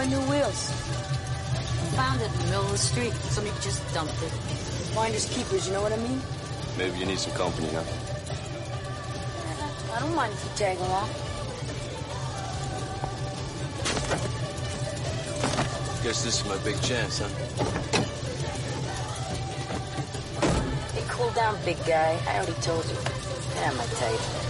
my new wheels? Found it in the middle of the street. Somebody just dumped it. Finders keepers, you know what I mean? Maybe you need some company, huh? I don't mind if you tag along. Guess this is my big chance, huh? Hey, cool down, big guy. I already told you. Get on my tape.